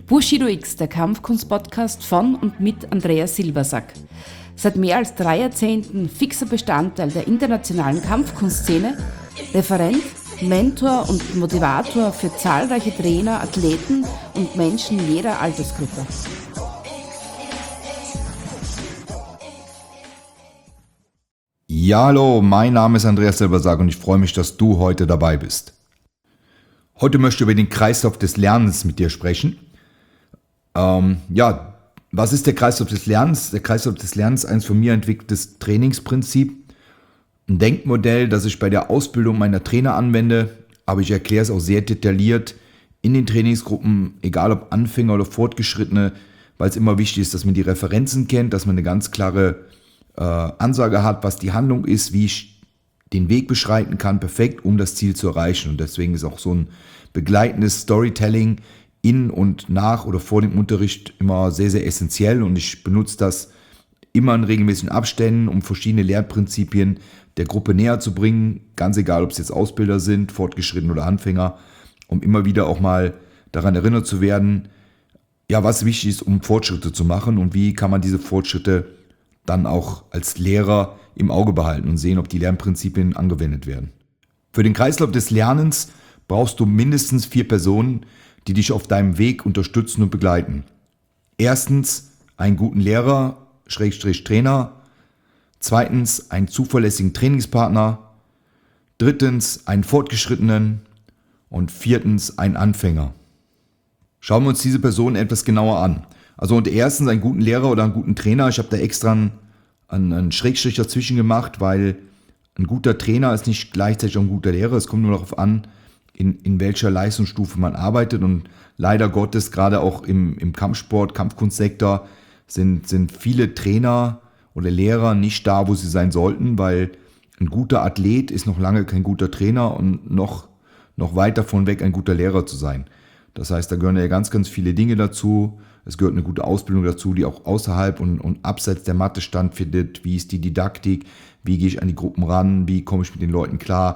Bushido X, der Kampfkunst-Podcast von und mit Andreas Silbersack. Seit mehr als 3 Jahrzehnten fixer Bestandteil der internationalen Kampfkunstszene, Referent, Mentor und Motivator für zahlreiche Trainer, Athleten und Menschen jeder Altersgruppe. Ja, hallo, mein Name ist Andreas Silbersack und ich freue mich, dass du heute dabei bist. Heute möchte ich über den Kreislauf des Lernens mit dir sprechen. Was ist der Kreislauf des Lernens? Der Kreislauf des Lernens ist ein von mir entwickeltes Trainingsprinzip, ein Denkmodell, das ich bei der Ausbildung meiner Trainer anwende, aber ich erkläre es auch sehr detailliert in den Trainingsgruppen, egal ob Anfänger oder Fortgeschrittene, weil es immer wichtig ist, dass man die Referenzen kennt, dass man eine ganz klare Ansage hat, was die Handlung ist, wie ich den Weg beschreiten kann, perfekt, um das Ziel zu erreichen. Und deswegen ist auch so ein begleitendes Storytelling in und nach oder vor dem Unterricht immer sehr, sehr essentiell. Und ich benutze das immer in regelmäßigen Abständen, um verschiedene Lernprinzipien der Gruppe näher zu bringen. Ganz egal, ob es jetzt Ausbilder sind, Fortgeschrittene oder Anfänger, um immer wieder auch mal daran erinnert zu werden, ja, was wichtig ist, um Fortschritte zu machen und wie kann man diese Fortschritte dann auch als Lehrer im Auge behalten und sehen, ob die Lernprinzipien angewendet werden. Für den Kreislauf des Lernens brauchst du mindestens 4 Personen, die dich auf deinem Weg unterstützen und begleiten. Erstens einen guten Lehrer, Trainer. Zweitens einen zuverlässigen Trainingspartner. Drittens einen Fortgeschrittenen. Und viertens einen Anfänger. Schauen wir uns diese Personen etwas genauer an. Also und erstens einen guten Lehrer oder einen guten Trainer. Ich habe da extra einen Schrägstrich dazwischen gemacht, weil ein guter Trainer ist nicht gleichzeitig auch ein guter Lehrer. Es kommt nur darauf an, in welcher Leistungsstufe man arbeitet. Und leider Gottes, gerade auch im Kampfsport, Kampfkunstsektor, sind viele Trainer oder Lehrer nicht da, wo sie sein sollten, weil ein guter Athlet ist noch lange kein guter Trainer und noch weit davon weg, ein guter Lehrer zu sein. Das heißt, da gehören ja ganz, ganz viele Dinge dazu. Es gehört eine gute Ausbildung dazu, die auch außerhalb und abseits der Matte stattfindet. Wie ist die Didaktik? Wie gehe ich an die Gruppen ran? Wie komme ich mit den Leuten klar?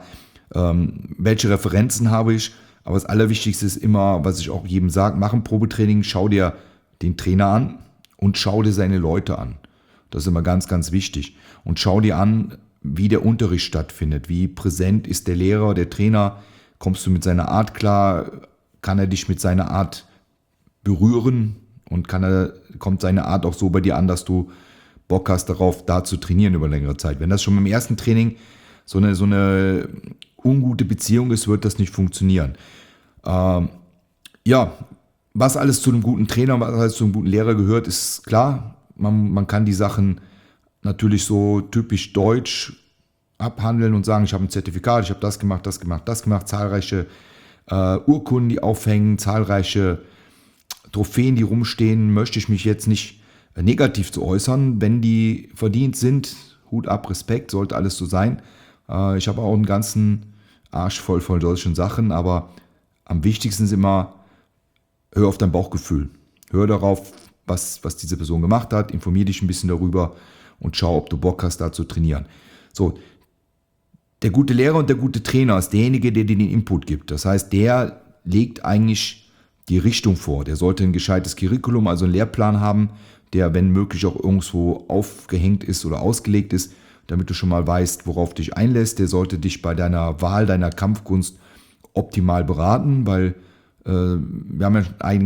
Welche Referenzen habe ich? Aber das Allerwichtigste ist immer, was ich auch jedem sage, mach ein Probetraining, schau dir den Trainer an und schau dir seine Leute an. Das ist immer ganz, ganz wichtig. Und schau dir an, wie der Unterricht stattfindet. Wie präsent ist der Lehrer, der Trainer? Kommst du mit seiner Art klar? Kann er dich mit seiner Art berühren? Und kommt seine Art auch so bei dir an, dass du Bock hast darauf, da zu trainieren über längere Zeit. Wenn das schon beim ersten Training so eine ungute Beziehung ist, wird das nicht funktionieren. Was alles zu einem guten Trainer, was alles zu einem guten Lehrer gehört, ist klar. Man kann die Sachen natürlich so typisch deutsch abhandeln und sagen, ich habe ein Zertifikat, ich habe das gemacht, zahlreiche Urkunden, die aufhängen, zahlreiche Trophäen, die rumstehen, möchte ich mich jetzt nicht negativ zu äußern. Wenn die verdient sind, Hut ab, Respekt, sollte alles so sein. Ich habe auch einen ganzen Arsch voll von solchen Sachen, aber am wichtigsten ist immer, hör auf dein Bauchgefühl. Hör darauf, was diese Person gemacht hat, informier dich ein bisschen darüber und schau, ob du Bock hast, da zu trainieren. So, der gute Lehrer und der gute Trainer ist derjenige, der dir den Input gibt. Das heißt, der legt eigentlich die Richtung vor. Der sollte ein gescheites Curriculum, also einen Lehrplan haben, der, wenn möglich, auch irgendwo aufgehängt ist oder ausgelegt ist, damit du schon mal weißt, worauf du dich einlässt. Der sollte dich bei deiner Wahl deiner Kampfkunst optimal beraten, weil wir haben ja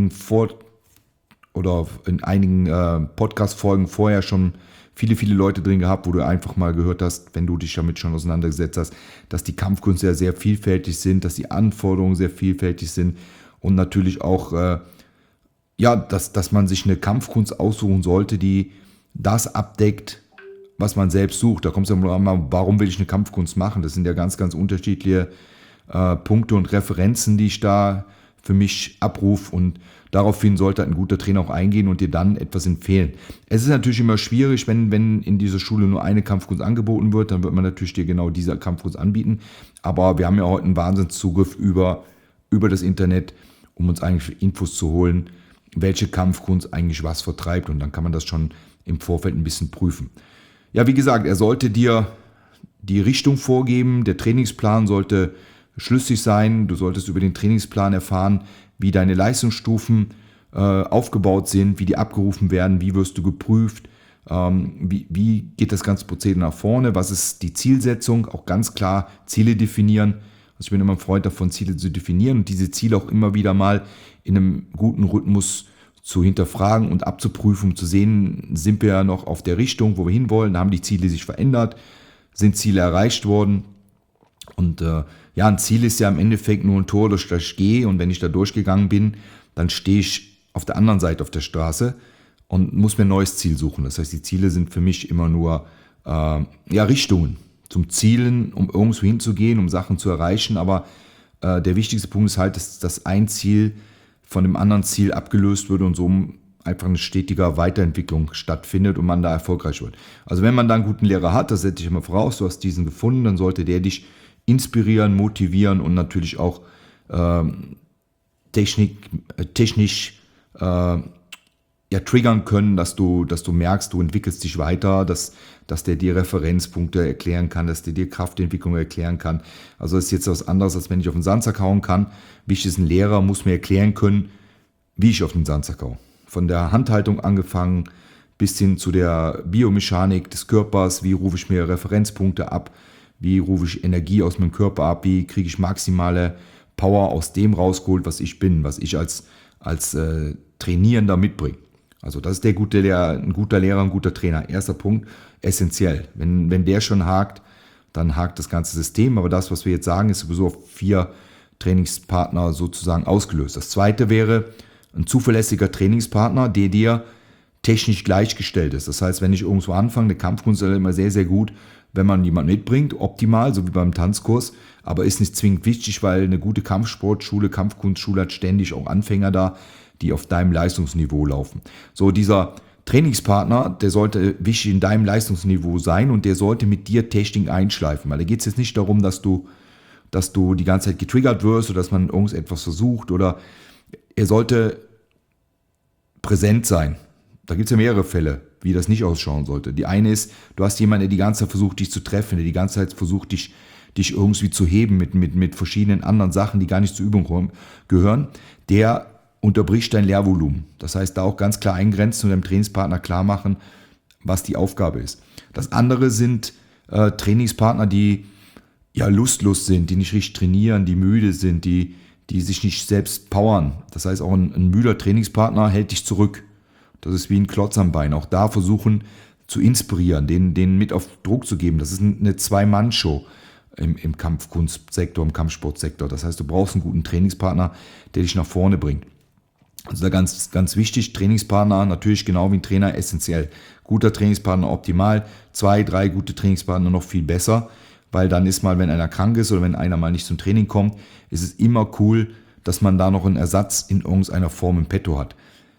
in einigen Podcast-Folgen vorher schon viele, viele Leute drin gehabt, wo du einfach mal gehört hast, wenn du dich damit schon auseinandergesetzt hast, dass die Kampfkünste ja sehr vielfältig sind, dass die Anforderungen sehr vielfältig sind und natürlich auch, dass man sich eine Kampfkunst aussuchen sollte, die das abdeckt, was man selbst sucht. Da kommt es ja mal, warum will ich eine Kampfkunst machen? Das sind ja ganz, ganz unterschiedliche Punkte und Referenzen, die ich da für mich abrufe und daraufhin sollte ein guter Trainer auch eingehen und dir dann etwas empfehlen. Es ist natürlich immer schwierig, wenn in dieser Schule nur eine Kampfkunst angeboten wird, dann wird man natürlich dir genau diese Kampfkunst anbieten, aber wir haben ja heute einen Wahnsinnszugriff über das Internet, um uns eigentlich Infos zu holen, welche Kampfkunst eigentlich was vertreibt und dann kann man das schon im Vorfeld ein bisschen prüfen. Ja, wie gesagt, er sollte dir die Richtung vorgeben, der Trainingsplan sollte schlüssig sein, du solltest über den Trainingsplan erfahren, wie deine Leistungsstufen aufgebaut sind, wie die abgerufen werden, wie wirst du geprüft, wie geht das ganze Prozedere nach vorne, was ist die Zielsetzung, auch ganz klar Ziele definieren. Also ich bin immer ein Freund davon, Ziele zu definieren und diese Ziele auch immer wieder mal in einem guten Rhythmus zu hinterfragen und abzuprüfen, um zu sehen, sind wir ja noch auf der Richtung, wo wir hinwollen, haben die Ziele sich verändert, sind Ziele erreicht worden. Und ein Ziel ist ja im Endeffekt nur ein Tor, durch das ich gehe, und wenn ich da durchgegangen bin, dann stehe ich auf der anderen Seite auf der Straße und muss mir ein neues Ziel suchen. Das heißt, die Ziele sind für mich immer nur Richtungen zum Zielen, um irgendwo hinzugehen, um Sachen zu erreichen. Aber der wichtigste Punkt ist halt, dass ein Ziel von dem anderen Ziel abgelöst wird und so einfach eine stetige Weiterentwicklung stattfindet und man da erfolgreich wird. Also wenn man da einen guten Lehrer hat, das setze ich immer voraus, du hast diesen gefunden, dann sollte der dich inspirieren, motivieren und natürlich auch technisch triggern können, dass du merkst, du entwickelst dich weiter, dass der dir Referenzpunkte erklären kann, dass der dir Kraftentwicklung erklären kann. Also das ist jetzt was anderes, als wenn ich auf den Sandsack hauen kann. Wichtig ist, ein Lehrer muss mir erklären können, wie ich auf den Sandsack haue. Von der Handhaltung angefangen bis hin zu der Biomechanik des Körpers, wie rufe ich mir Referenzpunkte ab, wie rufe ich Energie aus meinem Körper ab, wie kriege ich maximale Power aus dem rausgeholt, was ich bin, was ich als Trainierender mitbringe. Also das ist ein guter Lehrer, ein guter Trainer. Erster Punkt, essentiell. Wenn der schon hakt, dann hakt das ganze System. Aber das, was wir jetzt sagen, ist sowieso auf 4 Trainingspartner sozusagen ausgelöst. Das zweite wäre ein zuverlässiger Trainingspartner, der dir technisch gleichgestellt ist. Das heißt, wenn ich irgendwo anfange, eine Kampfkunst ist immer sehr, sehr gut, wenn man jemanden mitbringt, optimal, so wie beim Tanzkurs, aber ist nicht zwingend wichtig, weil eine gute Kampfsportschule, Kampfkunstschule hat ständig auch Anfänger da, die auf deinem Leistungsniveau laufen. So, dieser Trainingspartner, der sollte wichtig in deinem Leistungsniveau sein und der sollte mit dir Technik einschleifen, weil da geht es jetzt nicht darum, dass du die ganze Zeit getriggert wirst oder dass man irgendetwas versucht, oder er sollte präsent sein. Da gibt es ja mehrere Fälle, wie das nicht ausschauen sollte. Die eine ist, du hast jemanden, der die ganze Zeit versucht, dich zu treffen, der die ganze Zeit versucht, dich irgendwie zu heben mit verschiedenen anderen Sachen, die gar nicht zur Übung gehören. Der unterbricht dein Lehrvolumen. Das heißt, da auch ganz klar eingrenzen und deinem Trainingspartner klar machen, was die Aufgabe ist. Das andere sind Trainingspartner, die ja lustlos sind, die nicht richtig trainieren, die müde sind, die sich nicht selbst powern. Das heißt, auch ein müder Trainingspartner hält dich zurück. Das ist wie ein Klotz am Bein. Auch da versuchen zu inspirieren, denen mit auf Druck zu geben. Das ist eine Zwei-Mann-Show im Kampfkunstsektor, im Kampfsportsektor. Das heißt, du brauchst einen guten Trainingspartner, der dich nach vorne bringt. Also da ganz, ganz wichtig, Trainingspartner natürlich genau wie ein Trainer essentiell. Guter Trainingspartner optimal, 2, 3 gute Trainingspartner noch viel besser, weil dann ist mal, wenn einer krank ist oder wenn einer mal nicht zum Training kommt, ist es immer cool, dass man da noch einen Ersatz in irgendeiner Form im Petto hat.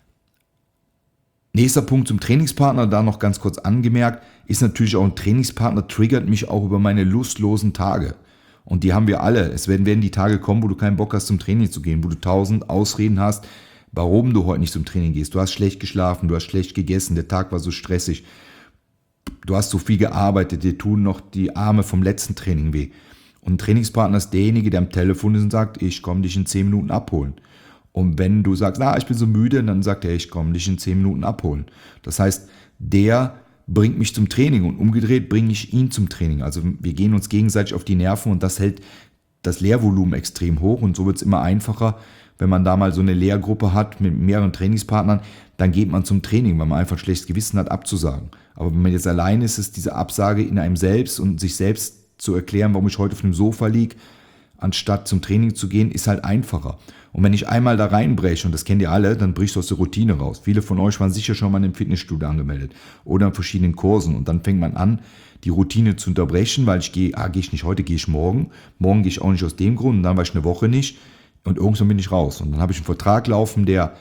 Nächster Punkt zum Trainingspartner, da noch ganz kurz angemerkt, ist natürlich auch ein Trainingspartner, triggert mich auch über meine lustlosen Tage. Und die haben wir alle. Es werden die Tage kommen, wo du keinen Bock hast, zum Training zu gehen, wo du 1000 Ausreden hast, warum du heute nicht zum Training gehst. Du hast schlecht geschlafen, du hast schlecht gegessen, der Tag war so stressig, du hast so viel gearbeitet, dir tun noch die Arme vom letzten Training weh. Und ein Trainingspartner ist derjenige, der am Telefon ist und sagt, ich komme dich in 10 Minuten abholen. Und wenn du sagst, ich bin so müde, dann sagt er, ich komme dich in 10 Minuten abholen. Das heißt, der bringt mich zum Training und umgedreht bringe ich ihn zum Training. Also wir gehen uns gegenseitig auf die Nerven und das hält das Lehrvolumen extrem hoch und so wird es immer einfacher, wenn man da mal so eine Lehrgruppe hat mit mehreren Trainingspartnern, dann geht man zum Training, weil man einfach ein schlechtes Gewissen hat, abzusagen. Aber wenn man jetzt allein ist, ist diese Absage in einem selbst und sich selbst zu erklären, warum ich heute auf dem Sofa liege, anstatt zum Training zu gehen, ist halt einfacher. Und wenn ich einmal da reinbreche, und das kennt ihr alle, dann brichst du aus der Routine raus. Viele von euch waren sicher schon mal im Fitnessstudio angemeldet oder in verschiedenen Kursen. Und dann fängt man an, die Routine zu unterbrechen, weil ich gehe ich nicht heute, gehe ich morgen. Morgen gehe ich auch nicht aus dem Grund und dann war ich eine Woche nicht. Und irgendwann bin ich raus. Und dann habe ich einen Vertrag laufen, der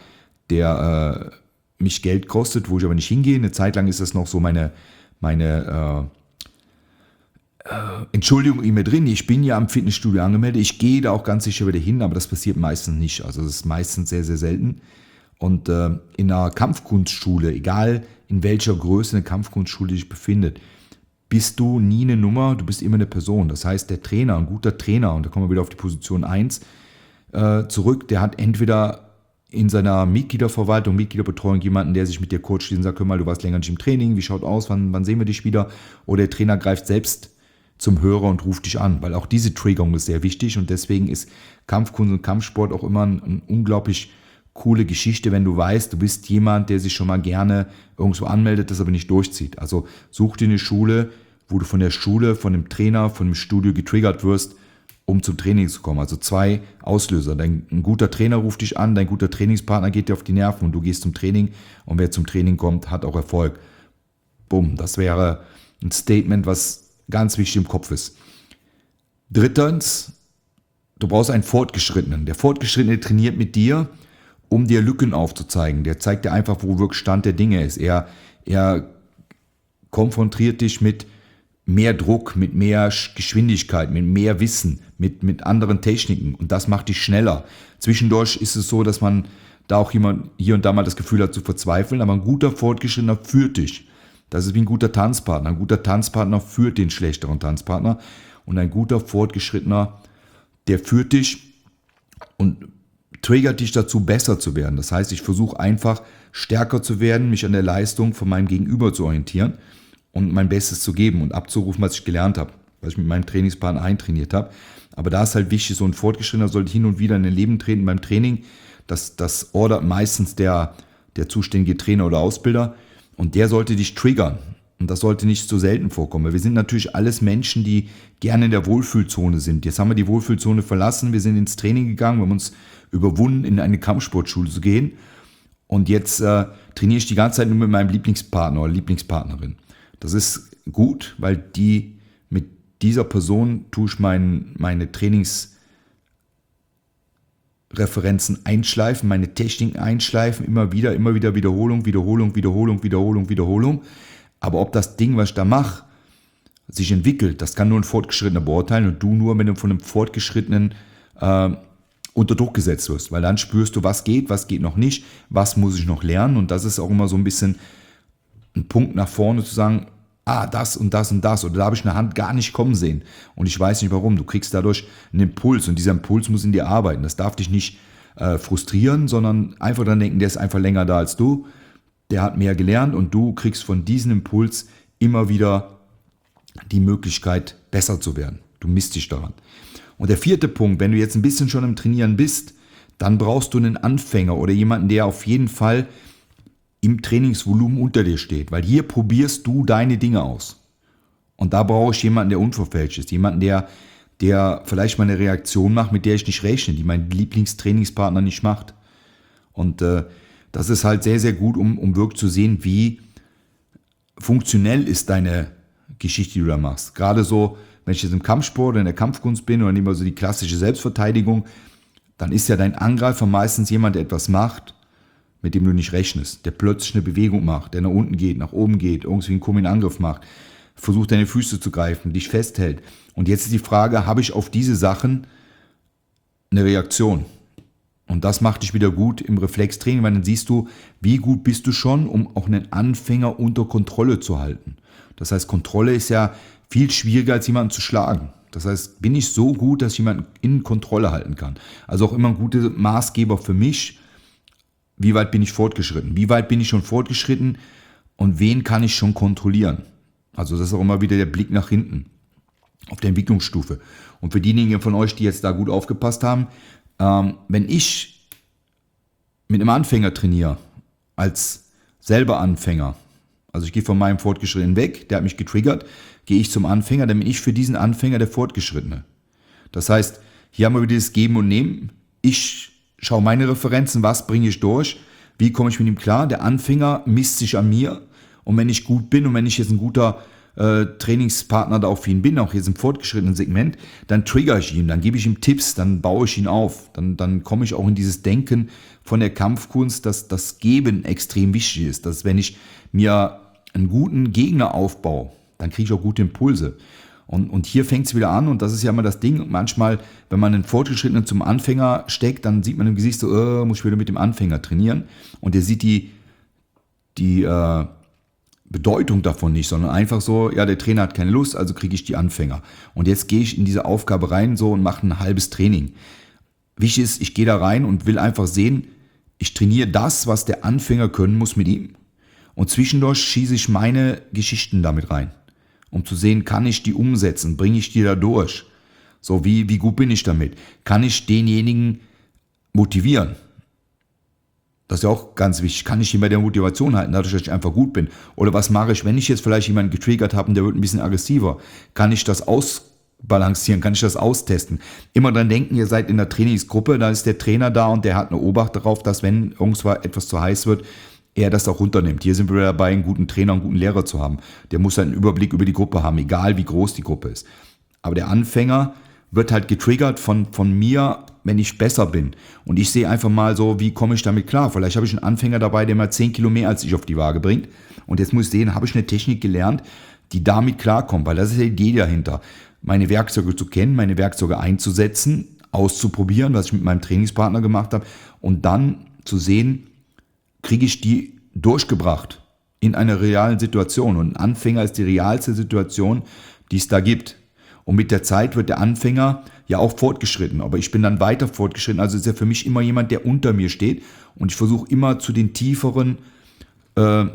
mich Geld kostet, wo ich aber nicht hingehe. Eine Zeit lang ist das noch so meine Entschuldigung in mir drin, ich bin ja am Fitnessstudio angemeldet, ich gehe da auch ganz sicher wieder hin, aber das passiert meistens nicht, also das ist meistens sehr, sehr selten. Und in einer Kampfkunstschule, egal in welcher Größe eine Kampfkunstschule sich befindet, bist du nie eine Nummer, du bist immer eine Person. Das heißt, der Trainer, ein guter Trainer, und da kommen wir wieder auf die Position 1 zurück, der hat entweder in seiner Mitgliederverwaltung, Mitgliederbetreuung jemanden, der sich mit dir coacht und sagt, hör mal, du warst länger nicht im Training, wie schaut aus, wann sehen wir dich wieder? Oder der Trainer greift selbst zum Hörer und ruft dich an, weil auch diese Triggerung ist sehr wichtig und deswegen ist Kampfkunst und Kampfsport auch immer eine unglaublich coole Geschichte, wenn du weißt, du bist jemand, der sich schon mal gerne irgendwo anmeldet, das aber nicht durchzieht. Also such dir eine Schule, wo du von der Schule, von dem Trainer, von dem Studio getriggert wirst, um zum Training zu kommen. Also 2 Auslöser. Ein guter Trainer ruft dich an, dein guter Trainingspartner geht dir auf die Nerven und du gehst zum Training und wer zum Training kommt, hat auch Erfolg. Bumm, das wäre ein Statement, was ganz wichtig im Kopf ist. Drittens, du brauchst einen Fortgeschrittenen. Der Fortgeschrittene trainiert mit dir, um dir Lücken aufzuzeigen. Der zeigt dir einfach, wo wirklich Stand der Dinge ist. Er konfrontiert dich mit mehr Druck, mit mehr Geschwindigkeit, mit mehr Wissen, mit anderen Techniken und das macht dich schneller. Zwischendurch ist es so, dass man da auch jemand hier und da mal das Gefühl hat zu verzweifeln, aber ein guter Fortgeschrittener führt dich. Das ist wie ein guter Tanzpartner. Ein guter Tanzpartner führt den schlechteren Tanzpartner und ein guter Fortgeschrittener, der führt dich und triggert dich dazu, besser zu werden. Das heißt, ich versuche einfach stärker zu werden, mich an der Leistung von meinem Gegenüber zu orientieren und mein Bestes zu geben und abzurufen, was ich gelernt habe, was ich mit meinem Trainingspartner eintrainiert habe. Aber da ist halt wichtig, so ein Fortgeschrittener sollte hin und wieder in dein Leben treten beim Training. Das ordert meistens der zuständige Trainer oder Ausbilder und der sollte dich triggern. Und das sollte nicht so selten vorkommen. Weil wir sind natürlich alles Menschen, die gerne in der Wohlfühlzone sind. Jetzt haben wir die Wohlfühlzone verlassen, wir sind ins Training gegangen, wir haben uns überwunden, in eine Kampfsportschule zu gehen. Und jetzt trainiere ich die ganze Zeit nur mit meinem Lieblingspartner oder Lieblingspartnerin. Das ist gut, weil mit dieser Person tue ich meine Trainingsreferenzen einschleifen, meine Techniken einschleifen, immer wieder Wiederholung. Aber ob das Ding, was ich da mache, sich entwickelt, das kann nur ein Fortgeschrittener beurteilen und du nur, wenn du von einem Fortgeschrittenen unter Druck gesetzt wirst, weil dann spürst du, was geht noch nicht, was muss ich noch lernen und das ist auch immer so ein bisschen ein Punkt nach vorne zu sagen, das und das und das oder da habe ich eine Hand gar nicht kommen sehen und ich weiß nicht warum. Du kriegst dadurch einen Impuls und dieser Impuls muss in dir arbeiten. Das darf dich nicht frustrieren, sondern einfach dran denken, der ist einfach länger da als du, der hat mehr gelernt und du kriegst von diesem Impuls immer wieder die Möglichkeit, besser zu werden. Du misst dich daran. Und der 4. Punkt, wenn du jetzt ein bisschen schon im Trainieren bist, dann brauchst du einen Anfänger oder jemanden, der auf jeden Fall im Trainingsvolumen unter dir steht, weil hier probierst du deine Dinge aus. Und da brauche ich jemanden, der unverfälscht ist, jemanden, der vielleicht mal eine Reaktion macht, mit der ich nicht rechne, die mein Lieblingstrainingspartner nicht macht. Und das ist halt sehr, sehr gut, um wirklich zu sehen, wie funktionell ist deine Geschichte, die du da machst. Gerade so, wenn ich jetzt im Kampfsport oder in der Kampfkunst bin oder nehmen wir so die klassische Selbstverteidigung, dann ist ja dein Angreifer meistens jemand, der etwas macht, mit dem du nicht rechnest, der plötzlich eine Bewegung macht, der nach unten geht, nach oben geht, irgendwie einen komischen Angriff macht, versucht deine Füße zu greifen, dich festhält. Und jetzt ist die Frage, habe ich auf diese Sachen eine Reaktion? Und das macht dich wieder gut im Reflextraining, weil dann siehst du, wie gut bist du schon, um auch einen Anfänger unter Kontrolle zu halten. Das heißt, Kontrolle ist ja viel schwieriger, als jemanden zu schlagen. Das heißt, bin ich so gut, dass ich jemanden in Kontrolle halten kann. Also auch immer ein guter Maßgeber für mich, wie weit bin ich fortgeschritten? Wie weit bin ich schon fortgeschritten und wen kann ich schon kontrollieren? Also das ist auch immer wieder der Blick nach hinten auf der Entwicklungsstufe. Und für diejenigen von euch, die jetzt da gut aufgepasst haben, wenn ich mit einem Anfänger trainiere, als selber Anfänger, also ich gehe von meinem Fortgeschrittenen weg, der hat mich getriggert, gehe ich zum Anfänger, dann bin ich für diesen Anfänger der Fortgeschrittene. Das heißt, hier haben wir wieder das Geben und Nehmen. Ich schaue meine Referenzen, was bringe ich durch, wie komme ich mit ihm klar. Der Anfänger misst sich an mir und wenn ich gut bin und wenn ich jetzt ein guter Trainingspartner da auch für ihn bin, auch jetzt im fortgeschrittenen Segment, dann trigger ich ihn, dann gebe ich ihm Tipps, dann baue ich ihn auf, dann komme ich auch in dieses Denken von der Kampfkunst, dass das Geben extrem wichtig ist, dass wenn ich mir einen guten Gegner aufbaue, dann kriege ich auch gute Impulse. Und hier fängt es wieder an und das ist ja immer das Ding. Manchmal, wenn man einen Fortgeschrittenen zum Anfänger steckt, dann sieht man im Gesicht so, muss ich wieder mit dem Anfänger trainieren. Und der sieht die Bedeutung davon nicht, sondern einfach so, ja, der Trainer hat keine Lust, also kriege ich die Anfänger. Und jetzt gehe ich in diese Aufgabe rein so und mache ein halbes Training. Wichtig ist, ich gehe da rein und will einfach sehen, ich trainiere das, was der Anfänger können muss mit ihm. Und zwischendurch schieße ich meine Geschichten damit rein, um zu sehen, kann ich die umsetzen, bringe ich die da durch? So, wie gut bin ich damit? Kann ich denjenigen motivieren? Das ist ja auch ganz wichtig. Kann ich ihn bei der Motivation halten, dadurch, dass ich einfach gut bin? Oder was mache ich, wenn ich jetzt vielleicht jemanden getriggert habe und der wird ein bisschen aggressiver? Kann ich das ausbalancieren? Kann ich das austesten? Immer dran denken, ihr seid in der Trainingsgruppe, da ist der Trainer da und der hat eine Obacht darauf, dass wenn irgendwas etwas zu heiß wird, er das auch runternimmt. Hier sind wir dabei, einen guten Trainer, einen guten Lehrer zu haben. Der muss einen Überblick über die Gruppe haben, egal wie groß die Gruppe ist. Aber der Anfänger wird halt getriggert von mir, wenn ich besser bin. Und ich sehe einfach mal so, wie komme ich damit klar. Vielleicht habe ich einen Anfänger dabei, der mal 10 Kilo mehr als ich auf die Waage bringt. Und jetzt muss ich sehen, habe ich eine Technik gelernt, die damit klarkommt. Weil das ist die Idee dahinter. Meine Werkzeuge zu kennen, meine Werkzeuge einzusetzen, auszuprobieren, was ich mit meinem Trainingspartner gemacht habe. Und dann zu sehen, kriege ich die durchgebracht in einer realen Situation. Und ein Anfänger ist die realste Situation, die es da gibt. Und mit der Zeit wird der Anfänger ja auch fortgeschritten. Aber ich bin dann weiter fortgeschritten. Also ist er für mich immer jemand, der unter mir steht. Und ich versuche immer zu den tieferen, jetzt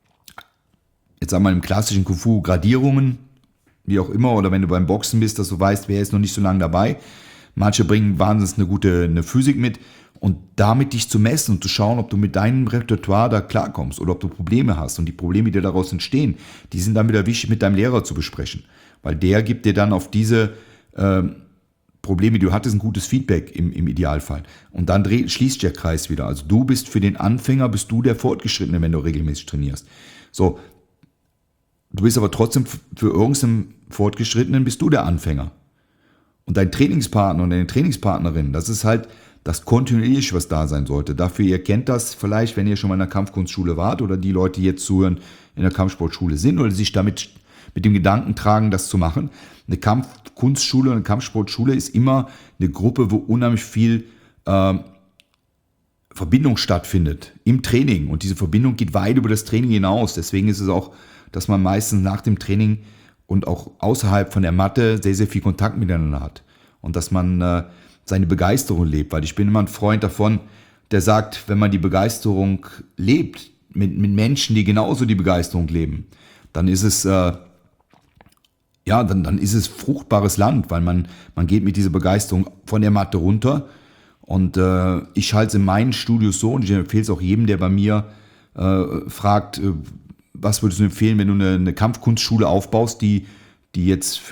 sagen wir mal im klassischen Kung-Fu, Gradierungen, wie auch immer, oder wenn du beim Boxen bist, dass du weißt, wer ist noch nicht so lange dabei. Manche bringen wahnsinnig eine Physik mit. Und damit dich zu messen und zu schauen, ob du mit deinem Repertoire da klarkommst oder ob du Probleme hast. Und die Probleme, die daraus entstehen, die sind dann wieder wichtig mit deinem Lehrer zu besprechen. Weil der gibt dir dann auf diese Probleme, die du hattest, ein gutes Feedback im Idealfall. Und dann schließt der Kreis wieder. Also du bist für den Anfänger, bist du der Fortgeschrittene, wenn du regelmäßig trainierst. So, du bist aber trotzdem für irgendeinen Fortgeschrittenen, bist du der Anfänger. Und dein Trainingspartner und deine Trainingspartnerin, das ist halt das kontinuierlich, was da sein sollte. Dafür, ihr kennt das vielleicht, wenn ihr schon mal in der Kampfkunstschule wart oder die Leute, die jetzt zuhören, in der Kampfsportschule sind oder sich damit mit dem Gedanken tragen, das zu machen. Eine Kampfkunstschule und eine Kampfsportschule ist immer eine Gruppe, wo unheimlich viel Verbindung stattfindet im Training. Und diese Verbindung geht weit über das Training hinaus. Deswegen ist es auch, dass man meistens nach dem Training und auch außerhalb von der Matte sehr, sehr viel Kontakt miteinander hat. Und dass man seine Begeisterung lebt. Weil ich bin immer ein Freund davon, der sagt, wenn man die Begeisterung lebt, mit Menschen, die genauso die Begeisterung leben, dann ist es dann ist es fruchtbares Land, weil man geht mit dieser Begeisterung von der Matte runter. Und ich halte es in meinen Studios so, und ich empfehle es auch jedem, der bei mir fragt, was würdest du empfehlen, wenn du eine Kampfkunstschule aufbaust, die jetzt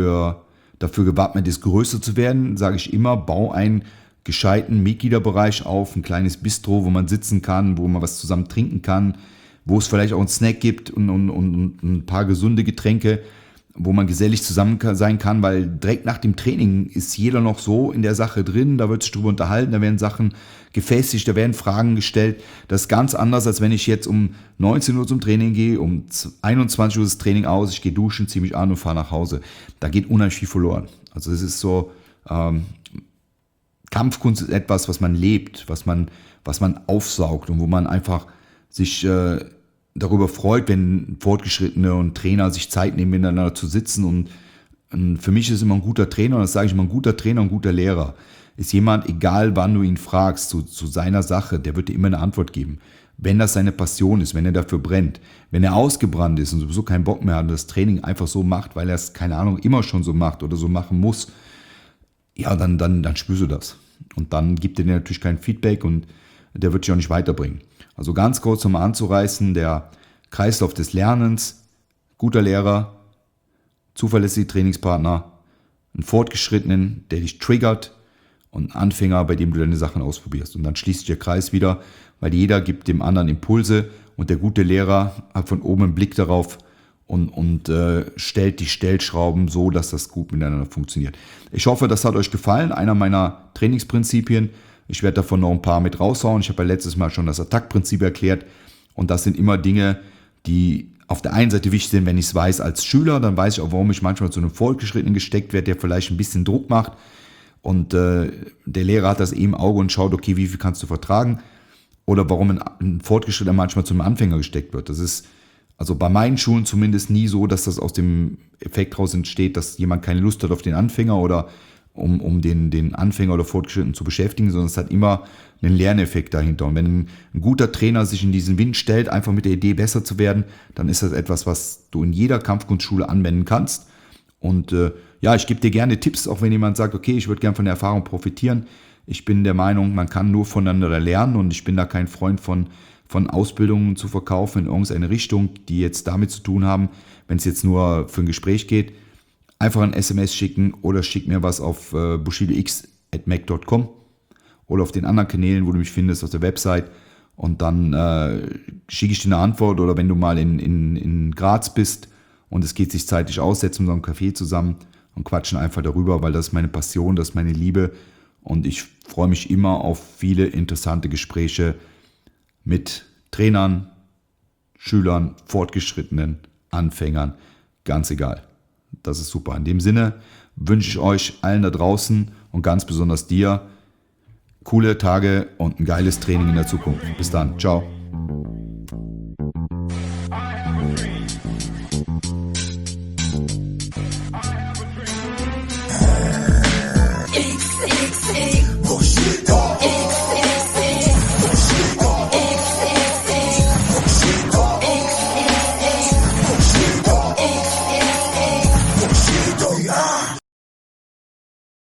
dafür gewappnet ist, größer zu werden, sage ich immer, bau einen gescheiten Mitgliederbereich auf, ein kleines Bistro, wo man sitzen kann, wo man was zusammen trinken kann, wo es vielleicht auch einen Snack gibt und ein paar gesunde Getränke, wo man gesellig zusammen sein kann, weil direkt nach dem Training ist jeder noch so in der Sache drin, da wird sich drüber unterhalten, da werden Sachen gefestigt, da werden Fragen gestellt. Das ist ganz anders, als wenn ich jetzt um 19 Uhr zum Training gehe, um 21 Uhr ist das Training aus, ich gehe duschen, ziehe mich an und fahre nach Hause. Da geht unheimlich viel verloren. Also es ist so, Kampfkunst ist etwas, was man lebt, was man aufsaugt und wo man einfach sich darüber freut, wenn Fortgeschrittene und Trainer sich Zeit nehmen, miteinander zu sitzen. Und für mich ist immer ein guter Trainer, und das sage ich immer, ein guter Trainer, ein guter Lehrer ist jemand, egal wann du ihn fragst, zu seiner Sache, der wird dir immer eine Antwort geben. Wenn das seine Passion ist, wenn er dafür brennt, wenn er ausgebrannt ist und sowieso keinen Bock mehr hat und das Training einfach so macht, weil er es, keine Ahnung, immer schon so macht oder so machen muss, ja, dann spürst du das. Und dann gibt er dir natürlich kein Feedback und der wird dich auch nicht weiterbringen. Also ganz kurz nochmal anzureißen, der Kreislauf des Lernens, guter Lehrer, zuverlässige Trainingspartner, einen Fortgeschrittenen, der dich triggert und einen Anfänger, bei dem du deine Sachen ausprobierst. Und dann schließt sich der Kreis wieder, weil jeder gibt dem anderen Impulse und der gute Lehrer hat von oben einen Blick darauf und stellt die Stellschrauben so, dass das gut miteinander funktioniert. Ich hoffe, das hat euch gefallen, einer meiner Trainingsprinzipien. Ich werde davon noch ein paar mit raushauen. Ich habe ja letztes Mal schon das Attack-Prinzip erklärt. Und das sind immer Dinge, die auf der einen Seite wichtig sind, wenn ich es weiß als Schüler. Dann weiß ich auch, warum ich manchmal zu einem Fortgeschrittenen gesteckt werde, der vielleicht ein bisschen Druck macht. Und der Lehrer hat das im Auge und schaut, okay, wie viel kannst du vertragen? Oder warum ein Fortgeschrittener manchmal zum Anfänger gesteckt wird. Das ist also bei meinen Schulen zumindest nie so, dass das aus dem Effekt raus entsteht, dass jemand keine Lust hat auf den Anfänger oder um den Anfänger oder Fortgeschrittenen zu beschäftigen, sondern es hat immer einen Lerneffekt dahinter. Und wenn ein guter Trainer sich in diesen Wind stellt, einfach mit der Idee besser zu werden, dann ist das etwas, was du in jeder Kampfkunstschule anwenden kannst. Und ich gebe dir gerne Tipps, auch wenn jemand sagt, okay, ich würde gerne von der Erfahrung profitieren. Ich bin der Meinung, man kann nur voneinander lernen und ich bin da kein Freund von Ausbildungen zu verkaufen in irgendeine Richtung, die jetzt damit zu tun haben, wenn es jetzt nur für ein Gespräch geht. Einfach ein SMS schicken oder schick mir was auf bushidox@mac.com oder auf den anderen Kanälen, wo du mich findest, auf der Website. Und dann schicke ich dir eine Antwort, oder wenn du mal in Graz bist und es geht sich zeitlich aus, setzen wir uns einen Café zusammen und quatschen einfach darüber, weil das ist meine Passion, das ist meine Liebe. Und ich freue mich immer auf viele interessante Gespräche mit Trainern, Schülern, Fortgeschrittenen, Anfängern, ganz egal. Das ist super. In dem Sinne wünsche ich euch allen da draußen und ganz besonders dir coole Tage und ein geiles Training in der Zukunft. Bis dann. Ciao. Bushido.